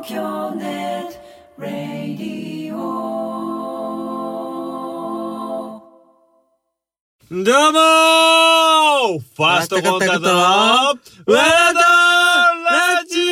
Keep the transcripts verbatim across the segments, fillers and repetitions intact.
東京ネットラディオ。 どうもーファーストコンタクトのワードラジ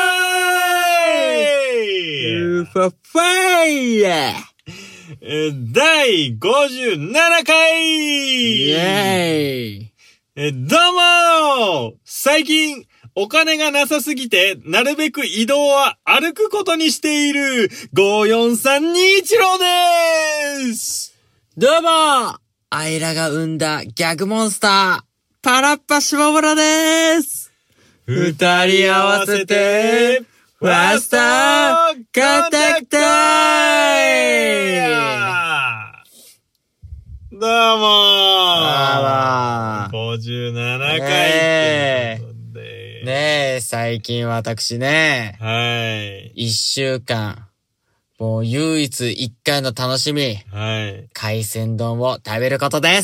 オファファイヤー第ごじゅうななかいイェーイえどうもー最近お金がなさすぎてなるべく移動は歩くことにしているごーよんさんにいちろうでーす。 どうもアイラが生んだギャグモンスター、パラッパ下村でーす。二人合わせて、ファーストコンタクトどうもーあらごじゅうななかいねということで。 ねえ、最近私ね、 はい。 一週間、もう唯一一回の楽しみ、 はい。 海鮮丼を食べることです。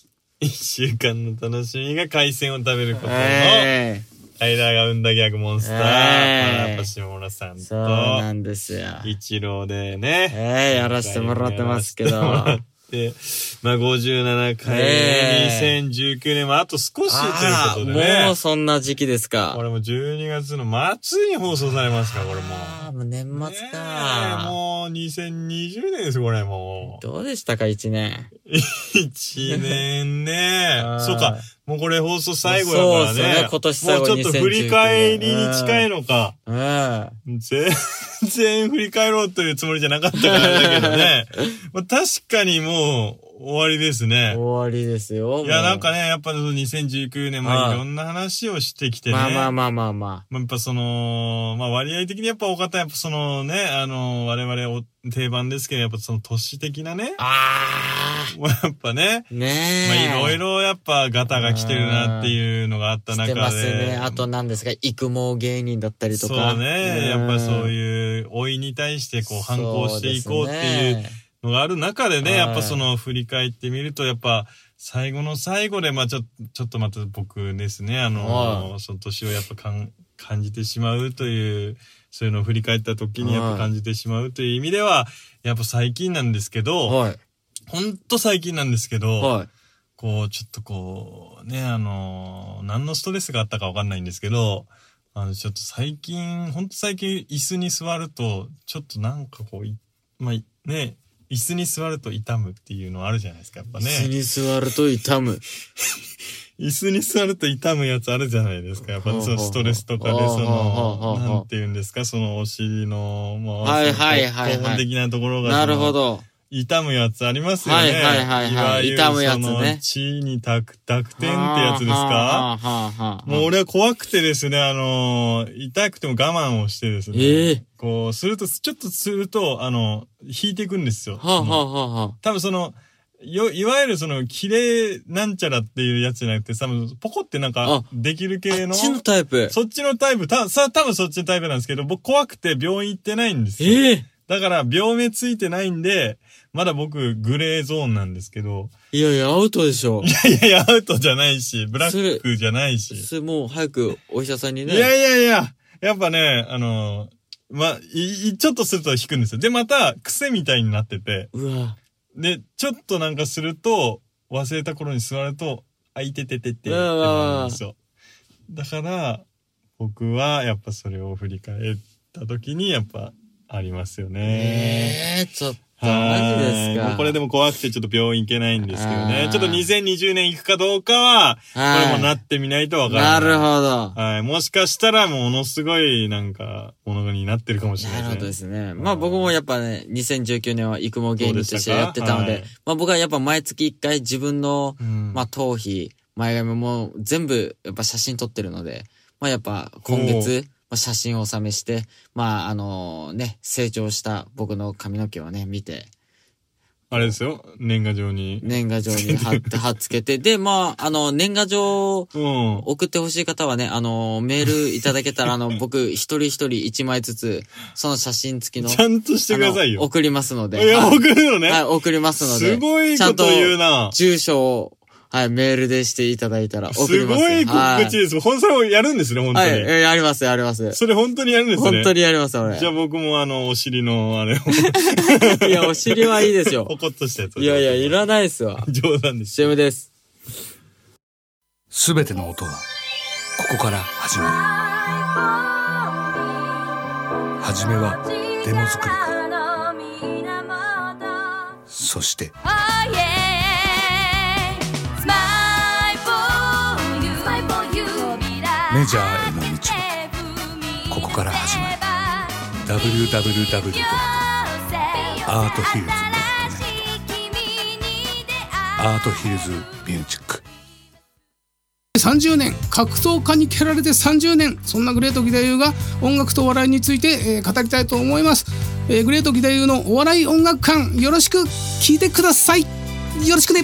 一週間の楽しみが海鮮を食べることの、 えアイラが生んだギャグモンスター、 えパーラッパ下村さんそうなと、 んですよ。 一郎でね。 ええやらせてもらってますけど。 で、まあ、ごじゅうななかい、 えーにせんじゅうきゅうねんもあと少しというあことでね。 もうそんな時期ですか。 これもじゅうにがつの末に放送されますか、これもう。 ああ、もう年末ねか。 えもうにせんにじゅうねんです、これもう。 どうでしたか、一年。 一年ねあー。 そうか、もうこれ放送最後だからね。 そうですね今年最後もうちょっと振り返りに近いのか。 うん。 全然振り返ろうというつもりじゃなかったからだけどね。まあ、確かにもう終わりですね。 終わりですよ。 いや、なんかね。 ね、やっぱにせんじゅうきゅうねん、まあはいいろんな話をしてきてね。 まあまあまあまあままあやっぱその、まあ割合的にやっぱ多かったやっぱそのね、あの、我々お定番ですけど、やっぱその都市的なね。 あ。あまあやっぱね。 あ。ねえ。 まあいろいろやっぱガタが来てるなっていうのがあった中で。 してますね。あと何ですか、育毛芸人だったりとか。 そうね。やっぱそういう老いに対してこう反抗していこうっていうのがある中でね、 はいやっぱその振り返ってみると、やっぱ最後の最後で、まあちょ、ちょっとまた僕ですね、あの、 はいその年をやっぱかん感じてしまうという、そういうのを振り返った時にやっぱ感じてしまうという意味では、やっぱ最近なんですけど、 はい。 ほんと最近なんですけど、 はい。 こう、ちょっとこう、ね、あの、何のストレスがあったかわかんないんですけど、あの、ちょっと最近、ほんと最近椅子に座ると、ちょっとなんかこう、いまあ、ね、椅子に座ると痛むっていうのあるじゃないですか、やっぱね。 椅子に座ると痛む。 椅子に座ると痛むやつあるじゃないですか。やっぱそのストレスとかで、その、なんて言うんですか、そのお尻の、もう、 はいはいはいはい根本的なところが。 なるほど。 痛むやつありますよね。 はいはいはいはいわゆる痛むやつねその血に濁濁点ってやつですか？ はあはあはあはあもう俺は怖くてですね、あの、痛くても我慢をしてですね。 ええこう、すると、ちょっとすると、あの、引いていくんですよ。 はあはあはあはあ。 多分その、よ、いわゆるその、綺麗なんちゃらっていうやつじゃなくて、多分、ポコってなんかあ、 できる系の。 そっちのタイプ。 そっちのタイプ、た、さ、多分そっちのタイプなんですけど、僕怖くて病院行ってないんですよ。 ええだから、病名ついてないんで、まだ僕、グレーゾーンなんですけど。 いやいや、アウトでしょ。 いやいやいや、アウトじゃないし、ブラックじゃないし。 それもう早くお医者さんにね。 いやいやいや、やっぱね、あの、ま、い、いちょっとすると引くんですよ。で、また、癖みたいになってて。 うわ。 で、ちょっとなんかすると、忘れた頃に座ると、あ、いててててってうわなるんですよ。だから、僕はやっぱそれを振り返った時に、やっぱ、ありますよね。 ええちょっと、マジですか。 もうこれでも怖くてちょっと病院行けないんですけどね。 あーちょっとにせんにじゅうねん行くかどうかは、こはいれもなってみないとわからない。 なるほど。 はい。もしかしたらものすごいなんか、ものになってるかもしれないなるほどでね。 ですすね。まあ僕もやっぱね、にせんじゅうきゅうねんは育毛芸人としてやってたので、 どうでしたかはいまあ僕はやっぱ毎月一回自分の、 うんまあ頭皮、前髪も全部やっぱ写真撮ってるので、まあやっぱ今月、まあ、写真をお収めして、まああのね、成長した僕の髪の毛をね、見て、 あれですよ。年賀状に。 年賀状に貼って貼っつけて、で、まああの、年賀状をうん。 送ってほしい方はね、あの、メールいただけたら、あの、僕、一人一人一枚ずつ、その写真付きの、 ちゃんとしてくださいよ。 あの送りますので。 いや、 はい送るのね。 はい、送りますので。 すごいこと言うな。 住所を、 はい、メールでしていただいたら送りすます。 ごい告知です。ほんそれをやるんですね、本当に。 はい、えやります、やります。 それ本当にやるんですね。 本当にやります、俺。 じゃあ僕もあの、お尻のあれを。 いや、お尻はいいですよ。 ポコッとしたやつ。 いやいや、いらないですわ。 冗談です。 シーエム です。 すべての音は、ここから始まる。はじめは、デモ作りから。そして、メジャーへの道もここから始まる。 ダブリューダブリューダブリュー ドット アートヒルズ ドット ネット アートヒルズミュージック。 さんじゅうねん、格闘家に蹴られてさんじゅうねん、そんなグレート義太夫が音楽とお笑いについて、えー、語りたいと思います、えー、グレート義太夫のお笑い音楽館、よろしく聞いてください。よろしくね。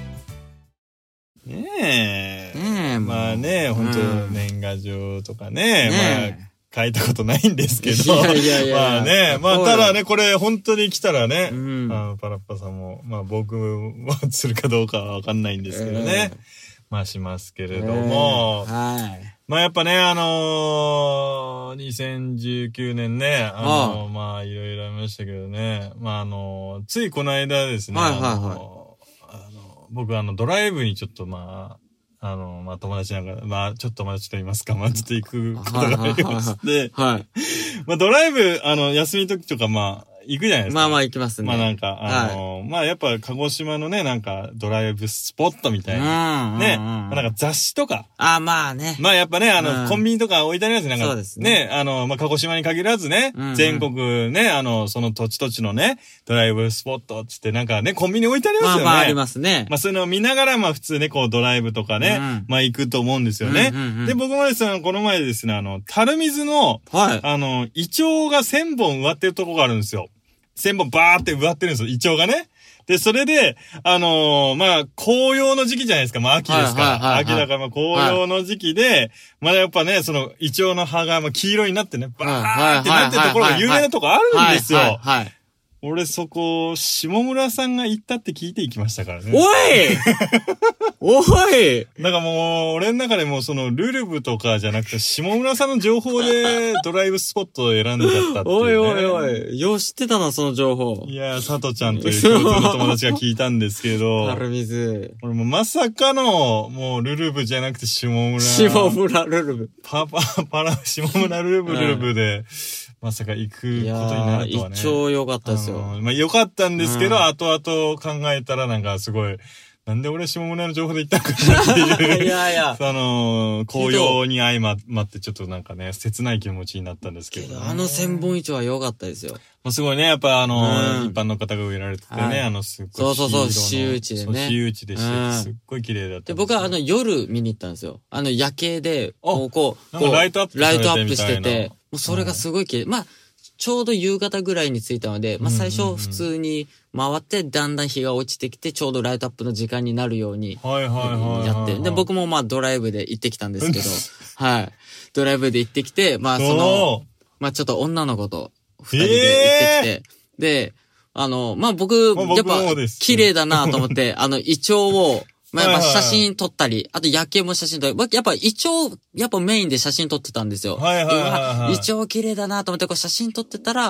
ねえ。 ねえ、 まあね、本当、 うん、 年賀状とかね、 ねまあ、書いたことないんですけど。 いやいやいやまあね、まあただね、これ本当に来たらね、 うん、 あのパラッパさんも、まあ僕はするかどうかはわかんないんですけどね。えー、まあしますけれども。 えー、はい。 まあやっぱね、あのー、にせんじゅうきゅうねんね、あのー、あまあいろいろありましたけどね、まああのー、ついこの間ですね、 はいはいはい。 あのー、あの僕あの、ドライブにちょっとまあ、あの、まあ、友達なんか、まあ、ちょっと友達と言いますか、まあ、ちょっと行くことがありまして、 はい。 まあ、ドライブ、あの、休み時とか、まあ、行くじゃないですか。 まあまあ行きますね。 まあなんか、あの、はい、まあやっぱ鹿児島のね、なんかドライブスポットみたいな。うん、ね、まあ、なんか雑誌とか。 あ、まあね。 まあやっぱね、あの、うん、コンビニとか置いてありますね。なんか、 そうですね。 ね、あの、まあ鹿児島に限らずね、うんうん、全国ね、あの、その土地土地のね、ドライブスポットつってなんかね、コンビニ置いてありますよね。 まあまあありますね。 まあそういうのを見ながら、まあ普通ね、こうドライブとかね、うん、まあ行くと思うんですよね。うんうんうん、で、僕もですね、この前ですね、あの、樽水の、はい、あの、イチョウが千本植わってるとこがあるんですよ。千本バーって植わってるんですよ。イチョウがね。で、それで、あのー、まあ、紅葉の時期じゃないですか。まあ、秋ですから。はいはいはいはい、秋だから、まあ、紅葉の時期で、はい、まだやっぱね、その、イチョウの葉が、まあ、黄色になってね、バーってなってるところが有名なとこあるんですよ。はいはいはいはい、俺そこ、下村さんが行ったって聞いて行きましたからね。 おいおいなんかもう、俺の中でもその、ルルブとかじゃなくて、下村さんの情報でドライブスポットを選んじゃったっていう、ね。 おいおいおい。よう知ってたな、その情報。 いや、佐藤ちゃんという共通の友達が聞いたんですけど。 樽水。 俺もまさかの、もうルルブじゃなくて下村。 下村ルルブ。 パパ、パラ、下村ルルブルルブで。うんまさか行くことになるとはね。 一応良かったですよ。 まあ良かったんですけど、うん、後々考えたらなんかすごい、なんで俺下村の情報で行ったのかなっていう。いやいや。あの、紅葉に相まってちょっとなんかね、切ない気持ちになったんですけど、ね。 あの千本市は良かったですよ。 まあ、すごいね、やっぱあの、うん、一般の方が植えられててね、はい、あの、すっごい。 そうそうそう、私有地でね。 私有地でして、うん、すっごい綺麗だった。 で、僕はあの夜見に行ったんですよ。あの夜景で、こう、こう、 こうライトアップライトアップしてて、もうそれがすごい綺麗。うん、まあ、ちょうど夕方ぐらいに着いたので、まあ最初普通に回って、だんだん日が落ちてきて、ちょうどライトアップの時間になるようにやって。で、僕もまあドライブで行ってきたんですけど、はい。ドライブで行ってきて、まあその、まあちょっと女の子と二人で行ってきて、で、あの、まあ僕、やっぱ綺麗だなと思って、あの、イチョウを、まあやっぱ写真撮ったり、あと夜景も写真撮ったり、やっぱイチョウ、やっぱメインで写真撮ってたんですよ。 はいはいはいはい。 イチョウ綺麗だなと思ってこう写真撮ってたら、うん、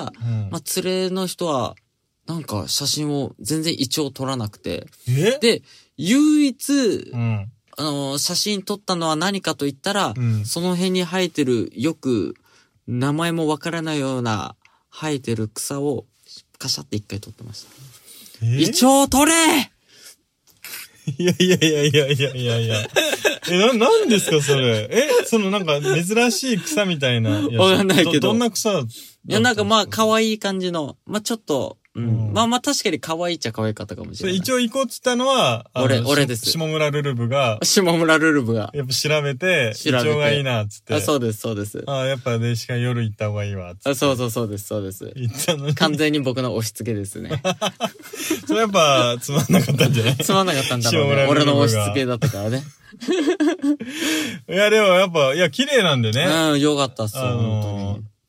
まあ連れの人は、なんか写真を全然イチョウ撮らなくて。 えで、唯一、 うん、 あの、写真撮ったのは何かと言ったら、 うん、 その辺に生えてる、よく、名前もわからないような生えてる草を、カシャって一回撮ってました。イチョウ撮れいやいやいやいやいやいやいや。え、な、なんですかそれ。え、そのなんか珍しい草みたいな。 わかんないけど。 ど、どんな草だったんですか？ いや、なんかまあ可愛い感じの、まあちょっと、うん。うん、まあまあ確かに可愛いっちゃ可愛かったかもしれない。 一応行こうっつったのは、 俺、俺です。 下村ルルブが。 下村ルルブが。 やっぱ調べて、調べて。イチョウがいいなっつって。 あ、そうです、そうです。 あ、やっぱでしか夜行った方がいいわっつって。 あ、そうそうそうです、そうです。 行ったのに。 完全に僕の押し付けですね。 それやっぱつまんなかったんじゃない？ つまんなかったんだろうね。俺の押し付けだったからね。 いや、でもやっぱ、いや、綺麗なんでね。 うん、よかったっすよ、本当に。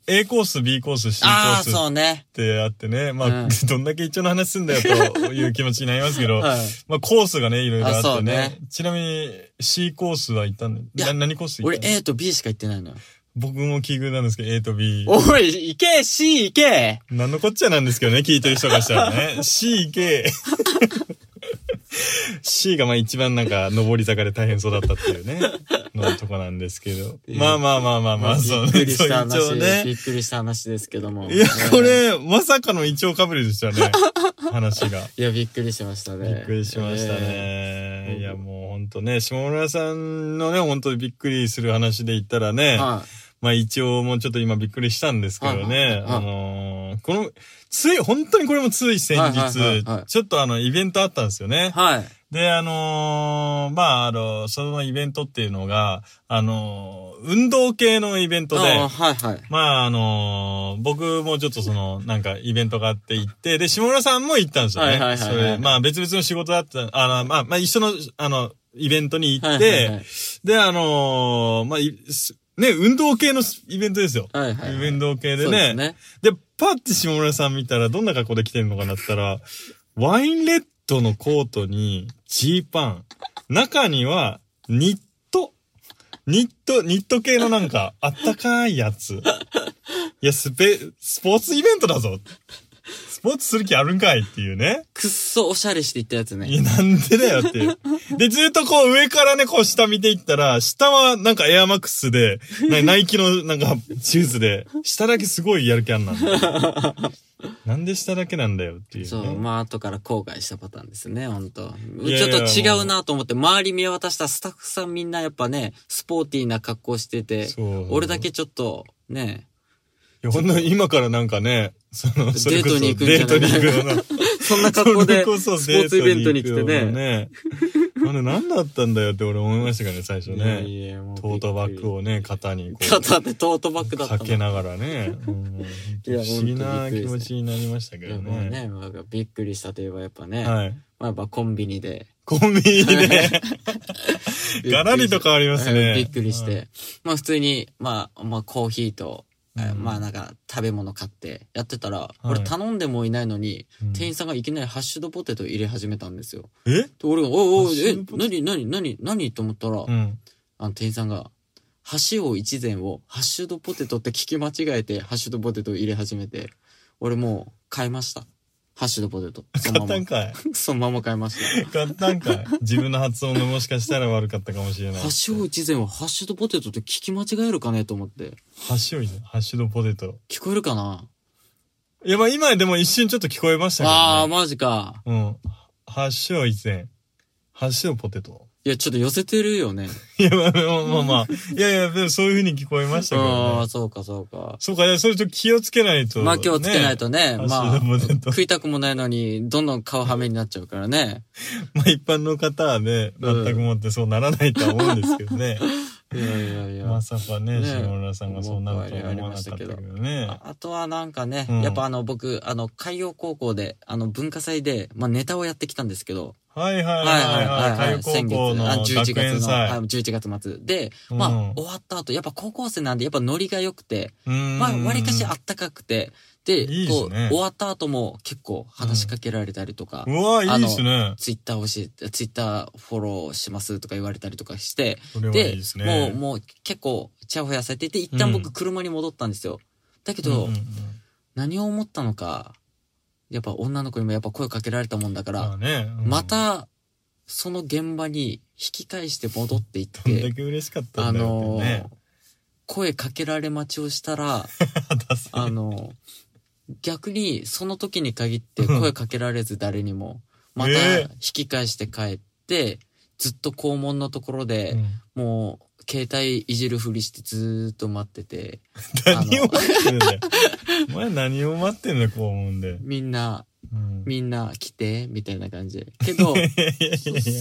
A コース、B コース、C コああ、 ースそうね。 ってあってね。まあ、 うんどんだけ一応の話すんだよという気持ちになりますけど、 はいまあ、コースがね、いろいろあってあそうね。 ねちなみに C コースは行ったんだよ。 いやな何コース行った俺の？ A と B しか言ってないのよ。 僕も奇遇なんですけど、A と B。 おい、行け !C 行けなんのこっちゃなんですけどね、聞いてる人がしたらね。C 行け。C がまあ一番なんか上り坂で大変そうだったっていうね、のとこなんですけど。まあまあまあまあまあ、そうね。 びっくりしたそう一応話、 ねびっくりした話ですけども。 いや、 ねこれ、まさかのイチョウかぶりでしたね。話が。 いや、びっくりしましたね。 びっくりしましたね。 えーいや、もうほんとね、下村さんのね、本当にびっくりする話で言ったらね、 はい。 まあ一応もうちょっと今びっくりしたんですけどはいはいね、 はいあのーこの、つい、本当にこれもつい先日、 はいはいはいはいちょっとあの、イベントあったんですよね。 はい。 で、あのーまあ、あの、そのイベントっていうのが、あのー運動系のイベントで、 あーはいはい。 まあ、あのー僕もちょっとその、なんかイベントがあって行って、で、下村さんも行ったんですよね。 はいはいはいはいそれ、まあ別々の仕事だった、あの、まあ、まあ一緒の、あの、イベントに行って、 はいはいはいで、あのーまあ、いすね、運動系のイベントですよ。 はいはいはい運動系でそうですね。 ね。 で、パッて下村さん見たら、どんな格好で来てるのかなって言ったら、ワインレッドのコートにジーパン。中には、ニット。ニット、ニット系のなんか、あったかいやつ。いや、スペ、スポーツイベントだぞ。スポーツする気あるんかいっていうね。 くっそおしゃれしていったやつね。 いや、なんでだよっていう。で、ずっとこう上からね、こう下見ていったら、下はなんかエアマックスで、なナイキのなんかシューズで、下だけすごいやる気あんなんだよ。なんで下だけなんだよっていう、ね。 そう、まあ後から後悔したパターンですね、本当いやいやちょっと違うなと思って、周り見渡したスタッフさんみんなやっぱね、スポーティーな格好してて、 そう俺だけちょっと、ね、 いや、ほんと今からなんかね、その、それこそデートに行くんじゃないデートに行くような。 そんな格好で、 それこそスポーツイベントに来てデートに行くようなね。 ね。あれ何だったんだよって俺思いましたからね、最初いやね。 いやもうトートバッグをね、肩にこう。 肩でトートバッグだったの。 かけながらね。うんいや不思議なほんとびっくりですね気持ちになりましたけいやどね。 もうね、まあびっくりしたといえばやっぱね、 はい。 まあやっぱコンビニで。 コンビニで。ガラリと変わりますね。 びっくりしはいて。まあ普通に、まあ、まあコーヒーと、えうんまあなんか食べ物買ってやってたら、 い俺頼んでもいないのに、 うん店員さんがいきなりハッシュドポテト入れ始めたんですよ。 えで俺が、おいおハッい、えシュドポ、テ何何何何と思ったら、 うん。 あの店員さんが、箸を一膳をハッシュドポテトって聞き間違えて、ハッシュドポテトを入れ始めて、俺もう買いました。ハッシュドポテト。そのまま。 買ったんかい。 そのまま買いました。 買ったんかい。自分の発音がもしかしたら悪かったかもしれない。 箸を一膳をハッシュドポテトって聞き間違えるかねと思って。 ハッシュド、ハッシュドポテト。 聞こえるかないや、まあ今でも一瞬ちょっと聞こえましたけど、ね。 ああ、マジか。 うん。ハッシュを一膳。ハッシュドポテト。 いや、ちょっと寄せてるよね。 いや、まあまあまあまあ。いやいや、でもそういう風に聞こえましたけどああ、 ね。 そうか、そうか。 そうか、いや、それちょっと気をつけないと。 まあ気をつけないとね。 ねまあハッシュドポテ、ト食いたくもないのに、どんどん顔はめになっちゃうからね。 まあ一般の方はね、全くもってそうならないとは思うんですけどね。 いやいやいや。 まさかね、 ね下村さんがそうなるとは思わなかったけどね。 ああとはなんかね、 うんやっぱあの僕、あの海洋高校で、あの文化祭で、まあネタをやってきたんですけど、 はいはいはいはいはいはい。 はいはい。 海先月、 高校のあじゅういち学がつの、 園祭。 はい、じゅういちがつ末。で、まあ、 うん終わった後、やっぱ高校生なんで、やっぱノリが良くて、 うーんまあ、割かしあったかくて、で、 いいですこう、 ね終わった後も結構話しかけられたりとか、 うわ、いいですね。 ツイッターをし、ツイッターフォローしますとか言われたりとかして、 それはいいですね。 もう、もう結構、チヤホヤされてて、一旦僕うん車に戻ったんですよ。だけうんど、 うんうん何を思ったのか、やっぱ女の子にもやっぱ声かけられたもんだから、 まあね、うんま、た、その現場に引き返して戻っていっどんだて、 け嬉しかったあんだよっのてね。 ー、声かけられ待ちをしたら、 ダサいあのー、逆にその時に限って声かけられず誰にも、またえ引き返して帰って、ずっと校門のところで、 うんもう、携帯いじるふりしてずーっと待ってて、あ何をの待ってるんだよ。お前何を待ってんだ、校門で。 みんな、 うんみんな来て、みたいな感じで。けど、 いやいやいやいや、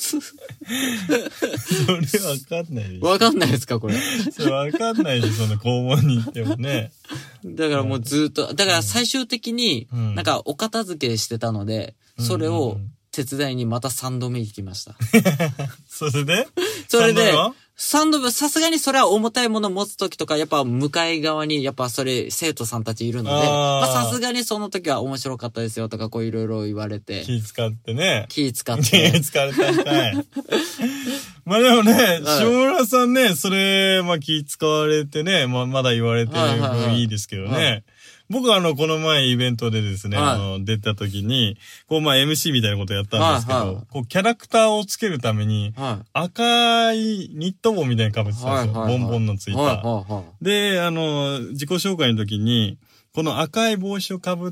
それわかんないでしょ。 わかんないですか、これ。 それわかんないでしょ、その校門に行ってもね。 だからもうずーっと、だから最終的に、 うんなんかお片付けしてたので、それをうんうんうん手伝いにまたさんどめ行きました。 それでそれで三度目は、 サンド部、さすがにそれは重たいもの持つときとか、やっぱ向かい側に、やっぱそれ、生徒さんたちいるので、まあさすがにその時は面白かったですよとか、こういろいろ言われて。 気使ってね。 気使って。 気使われたみたい。まあでもね、はい、下村さんね、それ、まあ気使われてね、まあまだ言われていいですけどね。はいはいはい、僕はあの、この前イベントでですね、はい、あの、出た時に、こう、まあ エムシー みたいなことやったんですけど、はいはい、こう、キャラクターをつけるために、はい、赤いニット帽みたいに被ってたんですよ。はいはいはい、ボンボンのついた、はいはいはい。で、あの、自己紹介の時に、この赤い帽子を被った、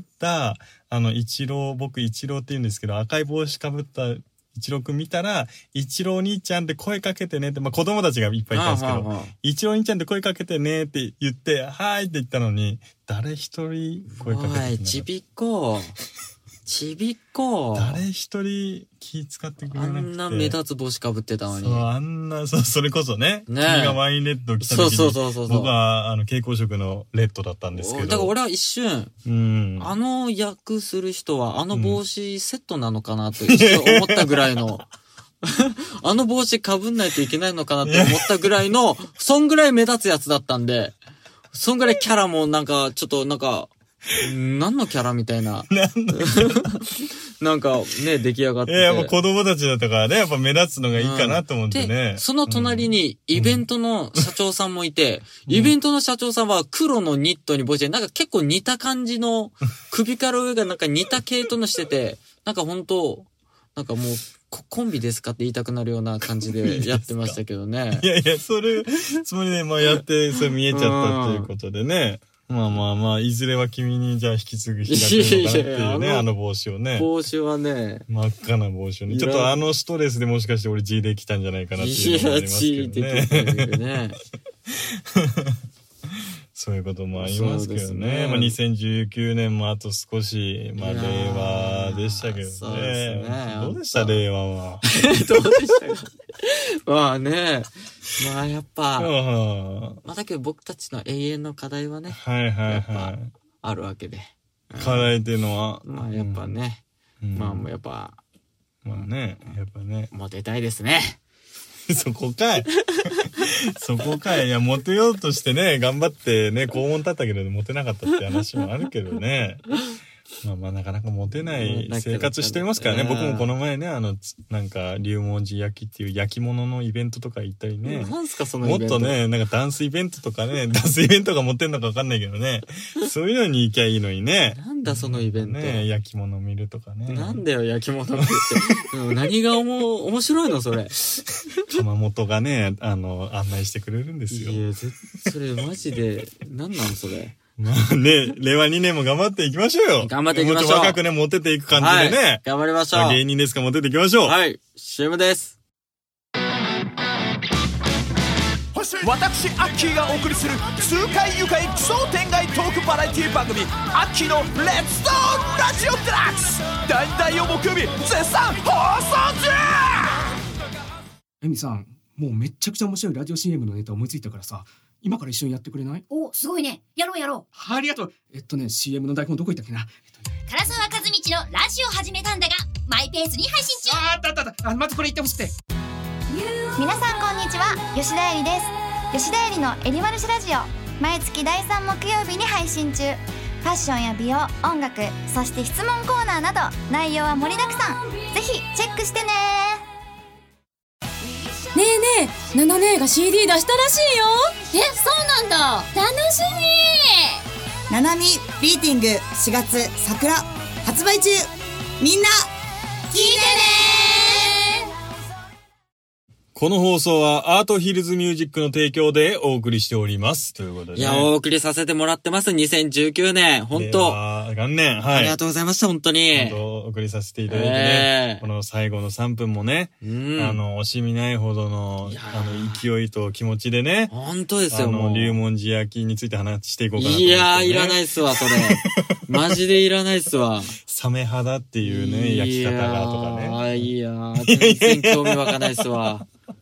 あの、一郎、僕一郎って言うんですけど、赤い帽子被った一郎くん見たら、一郎兄ちゃんって声かけてねって、まあ子供たちがいっぱいいたんですけど、一郎兄ちゃんって声かけてねって言って、はーいって言ったのに、誰一人声かけてない。 おい、ちびっこ。ちびっこ。 誰一人気使ってくれなくて。あんな目立つ帽子かぶってたのに。 そう、あんな、そう、それこそね。 ね君がワインレッド着た時に。そうそうそうそう。僕は、あの、蛍光色のレッドだったんですけど。 だから俺は一瞬、 うん。 あの役する人は、あの帽子セットなのかなと一瞬思ったぐらいの。あの帽子被んないといけないのかなって思ったぐらいの、そんぐらい目立つやつだったんで、そんぐらいキャラもなんか、ちょっとなんか、何のキャラみたいな。なんかね、出来上がってて。 いや、やっぱ子供たちだったからね、やっぱ目立つのがいいかなと思ってね。 で、その隣にイベントの社長さんもいて、うん、イベントの社長さんは黒のニットに帽子で、なんか結構似た感じの、首から上がなんか似た系統のしてて、なんか本当なんかもう、コンビですかって言いたくなるような感じでやってましたけどね。 いやいや、それ、つもりで、まあやって、それ見えちゃったっていうことでね。まあまあまあ、いずれは君にじゃあ引き継ぐ日が来るのかなっていうね、あの帽子をね。 帽子はね。 真っ赤な帽子をね。ちょっとあのストレスでもしかして俺 G で来たんじゃないかなっていうのもありますけどね。いや、G で来たね。そういうこともありますけどね。ねまあにせんじゅうきゅうねんもあと少し、まあ令和でしたけどね。そうですね。どうでした令和は。 どうでしたかまあね。まあやっぱ。まあだけど僕たちの永遠の課題はね。 はいはいはい。 あるわけで。 課題っていうのは。 まあやっぱね。うん、まあもうやっぱ。 まあね。やっぱね。 モテたいですね。 そこかい。そこかい。いや、モテようとしてね、頑張ってね、肛門立ったけどモテなかったって話もあるけどね。まあまあ、なかなかモテない生活してますからね。僕もこの前ね、あの、なんか、龍門寺焼きっていう焼き物のイベントとか行ったりね。 なんすか、そのイベント。 もっとね、なんかダンスイベントとかね、ダンスイベントが持ってんのかわかんないけどね。そういうのに行きゃいいのにね。 なんだ、そのイベント。 ね、焼き物見るとかね。 なんだよ、焼き物見るって。うん、何がおも、面白いの、それ。 窯元がね、あの、案内してくれるんですよ。 いや、ぜそれマジで、なんなの、それ。 まあね、令和にねんも頑張っていきましょうよ。 頑張っていきましょう。 もっと若くね、モテていく感じでね。はい、 頑張りましょう。 芸人ですからモテていきましょう。 はい、シーエム です。 私、アッキーがお送りする痛快愉快奇想天外トークバラエティ番組、アッキーのレッツトーンラジオデラックス。大々を木曜日、絶賛放送中。 エミさん、もうめっちゃくちゃ面白いラジオ シーエム のネタ思いついたからさ、今から一緒にやってくれない？ お、すごいね。やろうやろう。ありがとう。えっとね、シーエム の台本どこ行ったっけな。えっとね、唐沢和道のラジオ始めたんだが、マイペースに配信中。 ああったあったあった。あ、まずこれ言ってほしくて。 皆さんこんにちは、吉田えりです。吉田えりのえりまるしラジオ、毎月だいさん木曜日に配信中。ファッションや美容、音楽、そして質問コーナーなど内容は盛りだくさん。ぜひチェックしてね。 ねえねえ、ナナ姉が シーディー 出したらしいよ。 え、そうなんだ。 楽しみ。 ナナミビーティングしがつ桜発売中。みんな聞いてね。 この放送はアートヒルズミュージックの提供でお送りしております。ということで、ね。 いや、お送りさせてもらってます。にせんじゅうきゅうねん。本当元年。はい。 ありがとうございました、本当に。 本当お送りさせていただいてね。えー、この最後のさんぷんもね、うん、あの、惜しみないほどの、あの、勢いと気持ちでね。 本当ですよ、もう。 あの、龍門寺焼きについて話していこうかなと思って、 ね。いやー、いらないっすわ、それ。マジでいらないっすわ。 サメ肌っていうね、焼き方がとかね。 あ、いやー、全然興味湧かないっすわ。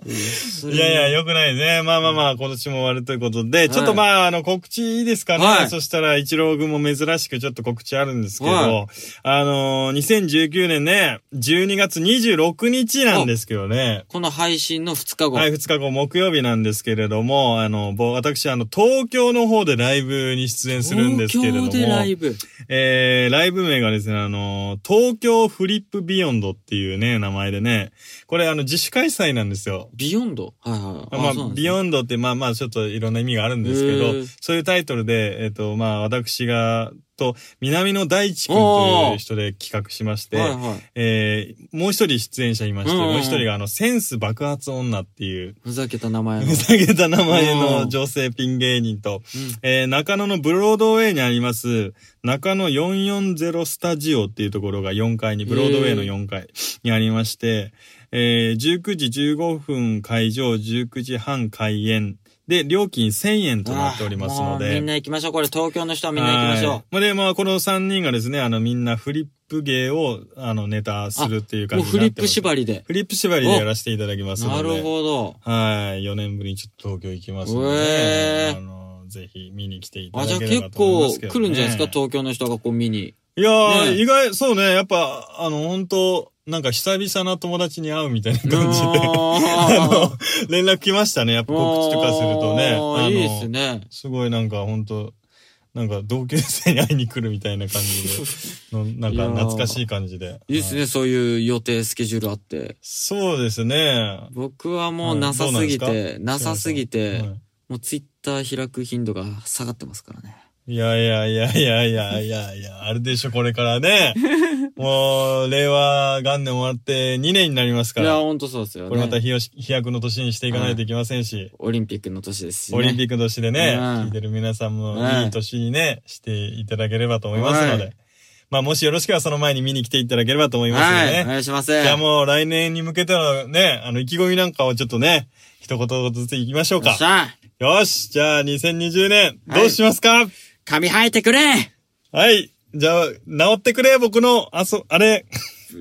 いやいや、よくないね。まあまあまあ、今年も終わるということで、ちょっとまあ、あの、告知いいですかね。はい、そしたら、一郎君も珍しくちょっと告知あるんですけど、はい、あのー、にせんじゅうきゅうねんね、じゅうにがつにじゅうろくにちなんですけどね。 この配信のふつかご。 はい、ふつかご、木曜日なんですけれども、あの、私、あの、東京の方でライブに出演するんですけれども、 東京でライブ。 えー、ライブ名がですね、あの、東京フリップビヨンドっていうね、名前でね、これあの、自主開催なんですよ。 ビヨンドはいはい。 まあ、ああね、ビヨンドってまあまあちょっといろんな意味があるんですけど、そういうタイトルで、えっと、まあ私が、と、南野大地くんという人で企画しまして、はいはい、えー、もう一人出演者いまして、もう一人があの、センス爆発女っていう、 ふざけた名前の。 ふざけた名前の女性ピン芸人と、うん、えー、中野のブロードウェイにあります、中野よんよんゼロスタジオっていうところがよんかいに、ブロードウェイのよんかいにありまして、えー、じゅうくじじゅうごふん会場、じゅうくじはん開演。で、料金せんえんとなっておりますので。 みんな行きましょう。これ東京の人はみんな行きましょう。 まあ、で、まあ、このさんにんがですね、あの、みんなフリップ芸を、あの、ネタするっていう感じになってます。 もうフリップ縛りで。 フリップ縛りでやらせていただきますので。 なるほど。 はい。よねんぶりにちょっと東京行きますので、ね。えー、あの、ぜひ見に来ていただければと思いますけど、ね。 あ、じゃあ結構来るんじゃないですか、東京の人がこう見に。 いやー、ね、意外、そうね、やっぱ、あの、本当なんか久々な友達に会うみたいな感じで、あの、連絡来ましたね。やっぱ告知とかするとね。あのいいですね。 すごいなんか本当なんか同級生に会いに来るみたいな感じで、のなんか懐かしい感じで。 いいですね、はい、そういう予定、スケジュールあって。 そうですね。 僕はもうなさすぎて、はい、なさすぎて、はい、もうツイッター開く頻度が下がってますからね。 いやいやいやいやいやいやいや、あれでしょ、これからね。もう、令和元年終わってにねんになりますから。 いや、ほんとそうですよね。 これまた飛躍の年にしていかないといけませんし。はい、 オリンピックの年ですし、ね。 オリンピックの年でね、聞いてる皆さんもいい年にね、していただければと思いますので。はい、まあ、もしよろしければその前に見に来ていただければと思いますのでね。 はい、お願いします。 じゃあもう来年に向けてのね、あの、意気込みなんかをちょっとね、一言ずつ行きましょうか。よっしゃ。よし、じゃあにせんにじゅうねん、どうしますか？はい、 髪生えてくれ！ はい。じゃあ、治ってくれ、僕の、あそ、あれ。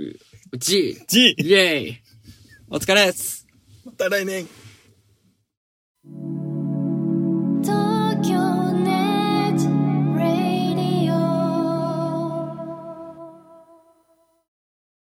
G。 G。 イェイ。お疲れです。 また来年。